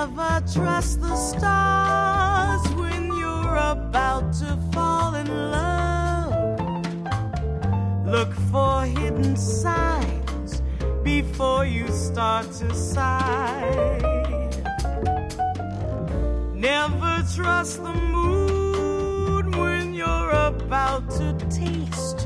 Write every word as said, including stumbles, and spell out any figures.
Never trust the stars when you're about to fall in love. Look for hidden signs before you start to sigh. Never trust the mood when you're about to taste